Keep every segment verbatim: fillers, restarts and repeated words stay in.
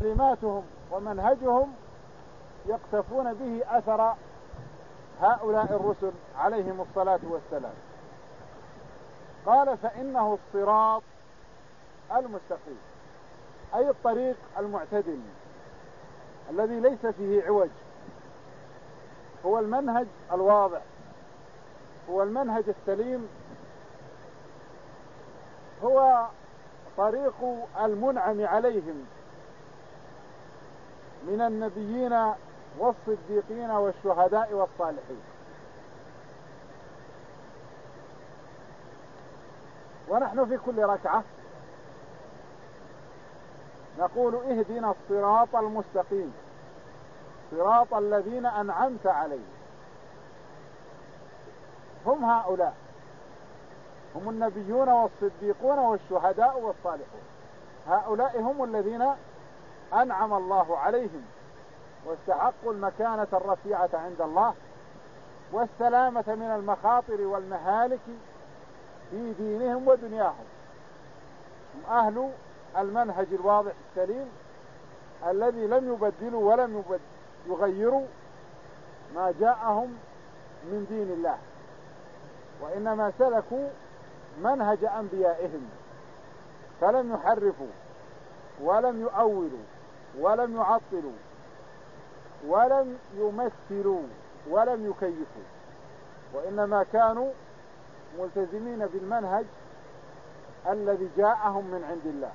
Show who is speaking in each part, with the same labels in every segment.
Speaker 1: كلماتهم ومنهجهم يقتفون به أثر هؤلاء الرسل عليهم الصلاة والسلام. قال فإنه الصراط المستقيم، أي الطريق المعتدل الذي ليس فيه عوج، هو المنهج الواضح، هو المنهج السليم، هو طريق المنعم عليهم من النبيين والصديقين والشهداء والصالحين. ونحن في كل ركعة نقول اهدنا الصراط المستقيم صراط الذين أنعمت عليهم. هم هؤلاء، هم النبيون والصديقون والشهداء والصالحون، هؤلاء هم الذين أنعم الله عليهم واستحقوا المكانة الرفيعة عند الله والسلامة من المخاطر والمهالك في دينهم ودنياهم. هم أهل المنهج الواضح السليم الذي لم يبدلوا ولم يغيروا ما جاءهم من دين الله، وإنما سلكوا منهج أنبيائهم فلم يحرفوا ولم يؤولوا ولم يعطلوا ولم يمثلوا ولم يكيفوا، وإنما كانوا ملتزمين بالمنهج الذي جاءهم من عند الله،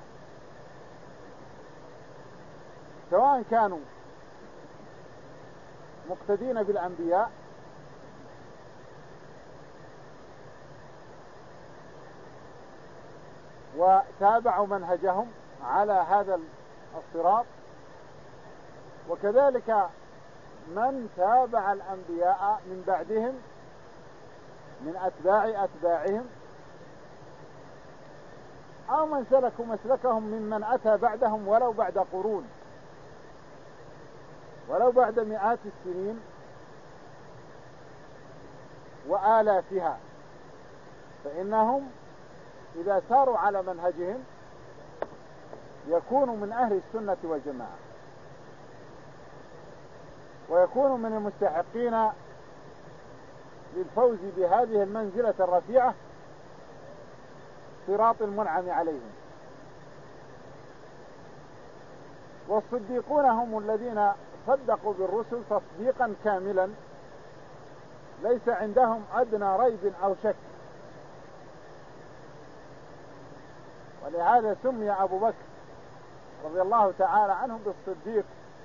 Speaker 1: سواء كانوا مقتدين بالأنبياء وتابعوا منهجهم على هذا الصراط، وكذلك من تابع الأنبياء من بعدهم من أتباع أتباعهم، أو من سلكوا مسلكهم ممن أتى بعدهم ولو بعد قرون ولو بعد مئات السنين وآلافها، فإنهم إذا ساروا على منهجهم يكونوا من أهل السنة والجماعة، ويكونوا من المستحقين للفوز بهذه المنزلة الرفيعة صراط المنعم عليهم. والصديقون هم الذين صدقوا بالرسل تصديقا كاملا ليس عندهم أدنى ريب أو شك، ولهذا سمي أبو بكر رضي الله تعالى عنه بالصديق،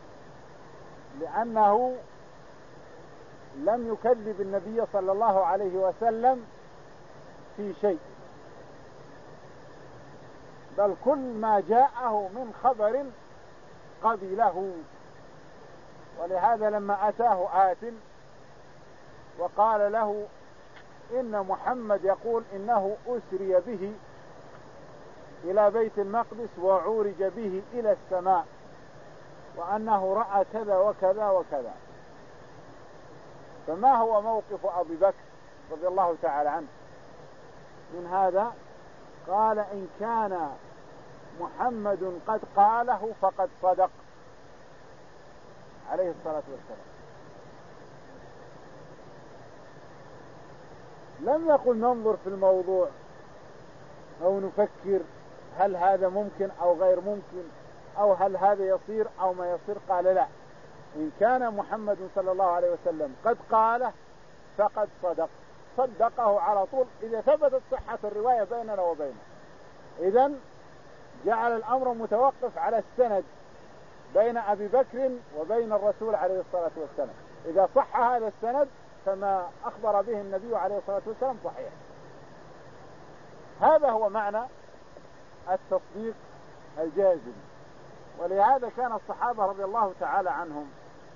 Speaker 1: لأنه لم يكذب النبي صلى الله عليه وسلم في شيء، بل كل ما جاءه من خبر قبله. ولهذا لما أتاه آت وقال له إن محمد يقول إنه أسري به إلى بيت المقدس وعورج به إلى السماء وأنه رأى كذا وكذا وكذا، فما هو موقف أبي بكر رضي الله تعالى عنه من هذا؟ قال إن كان محمد قد قاله فقد صدق عليه الصلاة والسلام. لم يقل ننظر في الموضوع أو نفكر هل هذا ممكن أو غير ممكن أو هل هذا يصير أو ما يصير، قال لا، إن كان محمد صلى الله عليه وسلم قد قاله فقد صدق، صدقه على طول إذا ثبتت صحة الرواية بيننا وبينه. إذن جعل الأمر متوقف على السند بين أبي بكر وبين الرسول عليه الصلاة والسلام، إذا صح هذا السند فما أخبر به النبي عليه الصلاة والسلام صحيح. هذا هو معنى التصديق الجازم. ولهذا كان الصحابة رضي الله تعالى عنهم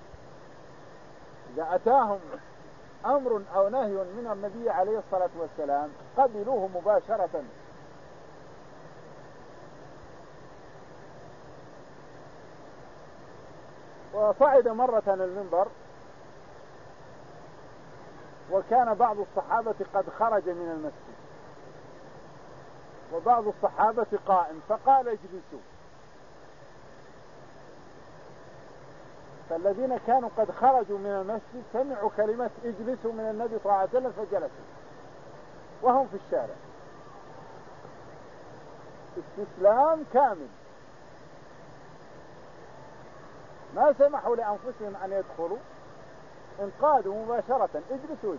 Speaker 1: إذا أتاهم أمر أو نهي من النبي عليه الصلاة والسلام قبلوه مباشرة، وصعد مرة المنبر وكان بعض الصحابة قد خرج من المسجد وبعض الصحابة قائم، فقال اجلسوا، فالذين كانوا قد خرجوا من المسجد سمعوا كلمة اجلسوا من النبي صلى الله عليه وسلم فجلسوا وهم في الشارع. استسلام كامل، ما سمحوا لأنفسهم أن يدخلوا، انقادوا مباشرة اجلسوا اجلسوا.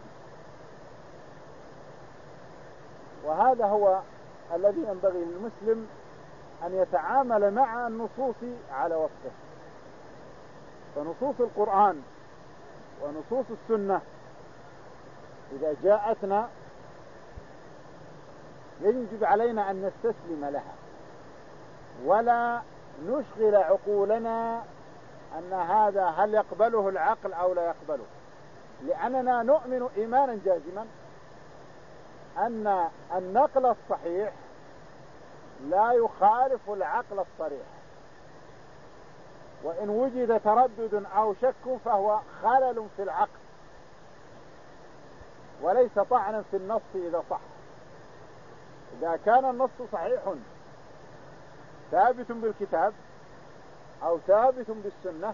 Speaker 1: وهذا هو الذي ينبغي للمسلم أن يتعامل مع النصوص على وصفه. فنصوص القرآن ونصوص السنة إذا جاءتنا يجب علينا أن نستسلم لها ولا نشغل عقولنا أن هذا هل يقبله العقل أو لا يقبله، لأننا نؤمن إيمانا جازما أن النقل الصحيح لا يخالف العقل الصريح، وإن وجد تردد أو شك فهو خلل في العقل وليس طعنا في النص إذا صح. إذا كان النص صحيح ثابت بالكتاب أو ثابت بالسنة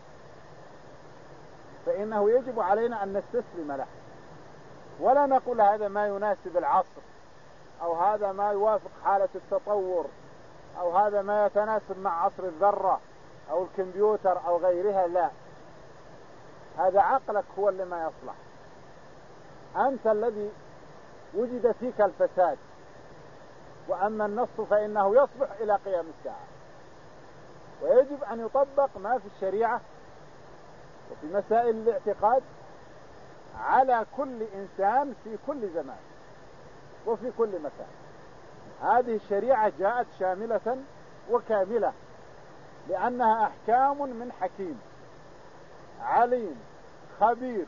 Speaker 1: فإنه يجب علينا أن نستسلم له، ولا نقول هذا ما يناسب العصر أو هذا ما يوافق حالة التطور أو هذا ما يتناسب مع عصر الذرة أو الكمبيوتر أو غيرها. لا، هذا عقلك هو اللي ما يصلح، أنت الذي وجد فيك الفساد، وأما النص فإنه يصلح إلى قيام الساعة. ويجب أن يطبق ما في الشريعة وفي مسائل الاعتقاد على كل إنسان في كل زمان وفي كل مكان. هذه الشريعة جاءت شاملة وكاملة لأنها أحكام من حكيم عليم خبير.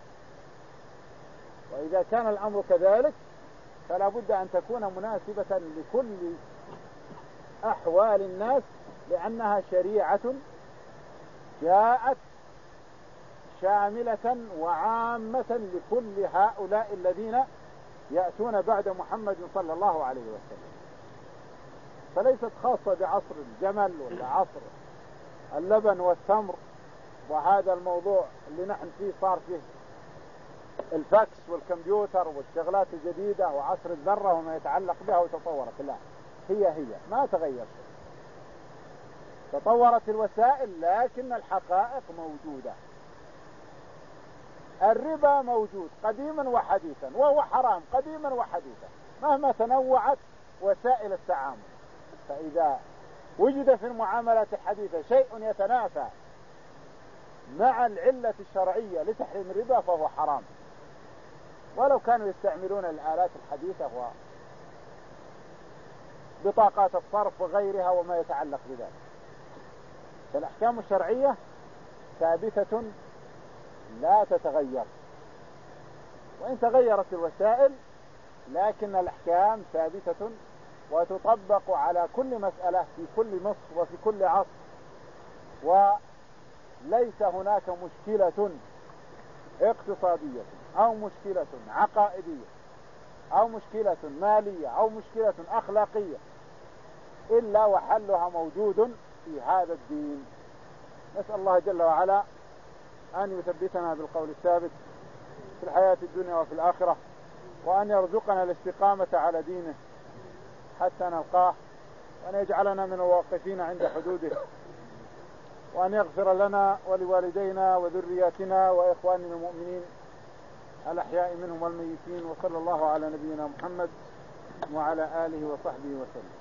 Speaker 1: وإذا كان الأمر كذلك فلا بد أن تكون مناسبة لكل أحوال الناس، لأنها شريعة جاءت شاملة وعامة لكل هؤلاء الذين يأتون بعد محمد صلى الله عليه وسلم، فليست خاصة بعصر الجمل ولا عصر اللبن والتمر. وهذا الموضوع اللي نحن فيه صار فيه الفاكس والكمبيوتر والشغلات الجديدة وعصر الذرة وما يتعلق بها وتطورت. لا، هي هي ما تغير شيء، تطورت الوسائل لكن الحقائق موجودة. الربا موجود قديما وحديثا وهو حرام قديما وحديثا مهما تنوعت وسائل التعامل. فإذا وجد في المعاملات الحديثة شيء يتنافى مع العلة الشرعية لتحريم الربا فهو حرام، ولو كانوا يستعملون الآلات الحديثة وبطاقات الصرف وغيرها وما يتعلق بذلك. فالأحكام الشرعية ثابتة لا تتغير، وإن تغيرت الوسائل لكن الأحكام ثابتة وتطبق على كل مسألة في كل مصر وفي كل عصر. وليس هناك مشكلة اقتصادية أو مشكلة عقائدية أو مشكلة مالية أو مشكلة أخلاقية إلا وحلها موجود في هذا الدين. نسأل الله جل وعلا أن يثبتنا بالقول الثابت في الحياة الدنيا وفي الآخرة، وأن يرزقنا الاستقامة على دينه حتى نلقاه، وأن يجعلنا من الواقفين عند حدوده، وأن يغفر لنا ولوالدينا وذرياتنا وإخواننا المؤمنين الأحياء منهم والميتين. وصلى الله على نبينا محمد وعلى آله وصحبه وسلم.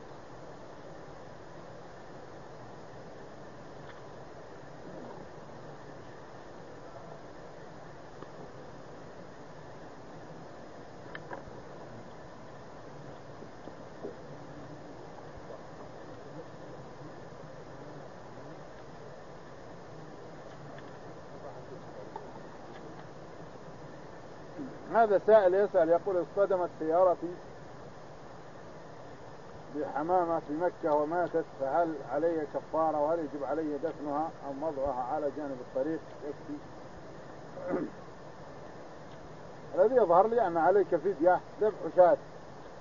Speaker 1: هذا سائل يسأل يقول: اصطدمت سيارتي بحمامة في مكة وماتت، فهل علي كفارة وهل يجب علي دفنها أو وضعها على جانب الطريق يكفي؟ الذي يظهر لي أن عليك فدية ذبح شاة،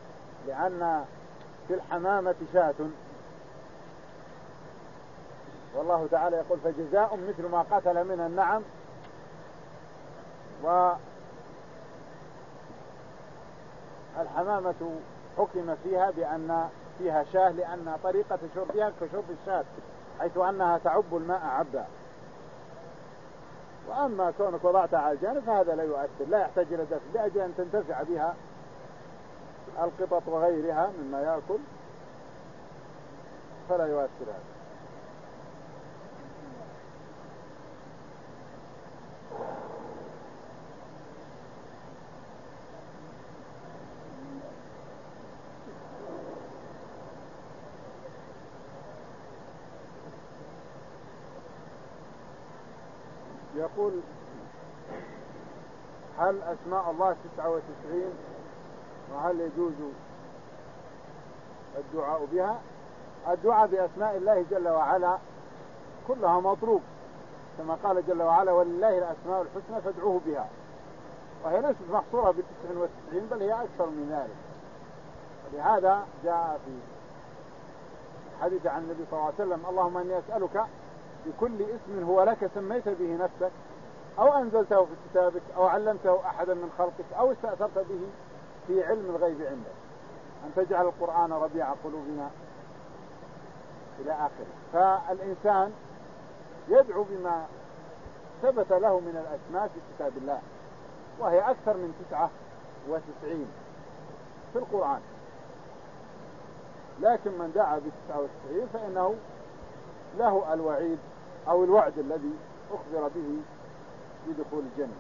Speaker 1: لأن في الحمامة شاة والله تعالى يقول فجزاء مثل ما قتل من النعم. والحمامة حكم فيها بأن فيها شاه لأن طريقة شربها كشرب الشاة حيث أنها تعب الماء عبا. وأما كونك وضعتها على الجانب فهذا لا يؤثر، لا يحتاج إلى دفع لأجل أن تنتفع بها القطط وغيرها مما يأكل، فلا يؤثر هذا. يقول هل أسماء الله تسعة وتسعين وهل يجوز الدعاء بها؟ الدعاء بأسماء الله جل وعلا كلها مطلوب، كما قال جل وعلا ولله الأسماء الحسنى فادعوه بها، وهي ليست محصورة بالتسع وتسعين بل هي أكثر من ذلك. ولهذا جاء في حديث عن النبي صلى الله عليه وسلم اللهم أني أسألك بكل اسم هو لك سميت به نفسك أو أنزلته في كتابك أو علمته أحدا من خلقك أو استأثرت به في علم الغيب عندك أن تجعل القرآن ربيع قلوبنا إلى آخره. فالإنسان يدعو بما ثبت له من الأسماء في كتاب الله، وهي أكثر من تسعة وتسعين في القرآن، لكن من دعا بتسعة وتسعين فإنه له الوعيد أو الوعد الذي أخبر به بدخول الجنة.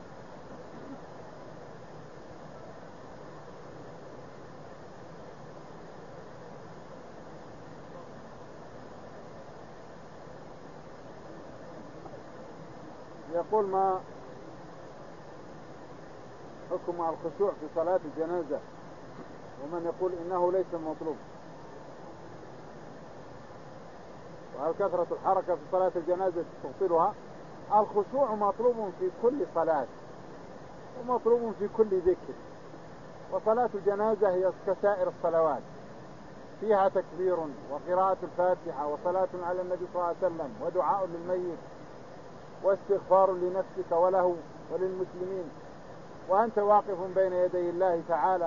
Speaker 1: يقول ما حكم الخشوع في صلاة الجنازة ومن يقول إنه ليس مطلوب؟ وهل كثرة الحركة في صلاة الجنازة تبطلها؟ الخشوع مطلوب في كل صلاة ومطلوب في كل ذكر، وصلاة الجنازة هي كسائر الصلوات، فيها تكبير وقراءة الفاتحة وصلاة على النبي صلى الله عليه وسلم ودعاء للميت واستغفار لنفسك وله وللمسلمين، وأنت واقف بين يدي الله تعالى،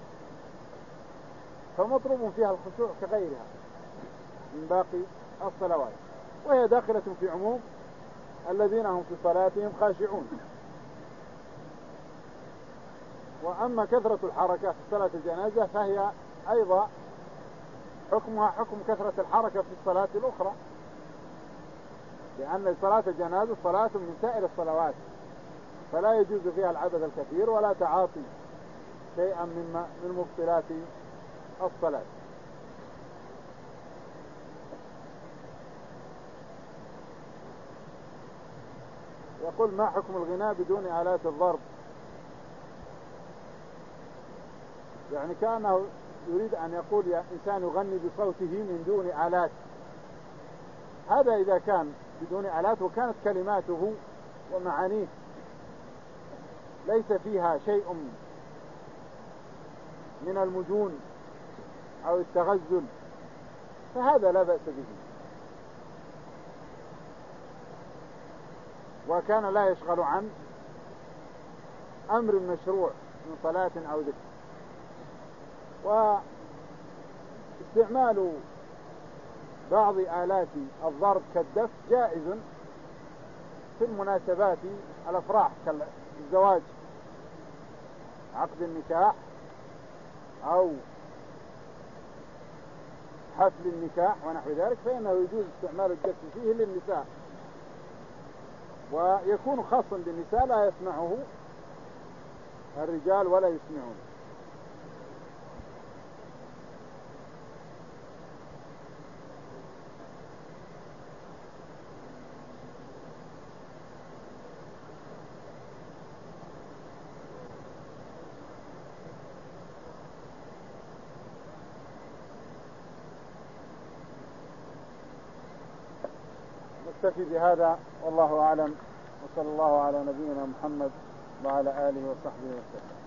Speaker 1: فمطلوب فيها الخشوع كغيرها من باقي الصلوات، وهي داخلة في عموم الذين هم في صلاتهم خاشعون. وأما كثرة الحركة في صلاة الجنازة فهي أيضا حكمها حكم كثرة الحركة في الصلاة الأخرى، لأن صلاة الجنازة صلاة من سائر الصلوات، فلا يجوز فيها العدد الكثير ولا تعاطي شيئا من من مبطلات الصلاة. يقول ما حكم الغناء بدون آلات الضرب؟ يعني كأنه يريد أن يقول يا إنسان يغني بصوته من دون آلات. هذا إذا كان بدون آلات وكانت كلماته ومعانيه ليس فيها شيء من المجون أو التغزل فهذا لا بأس به، وكان لا يشغل عن أمر مشروع من صلاة أو ذكر. واستعمال بعض آلات الضرب كالدف جائز في المناسبات الأفراح كالزواج عقد النكاح أو حفل النكاح ونحو ذلك، فإنه يجوز استعمال الدف فيه للنساء، ويكون خاصا بالنساء لا يسمعه الرجال ولا يسمعون. نكتفي بهذا والله أعلم، وصلى الله على نبينا محمد وعلى آله وصحبه وسلم.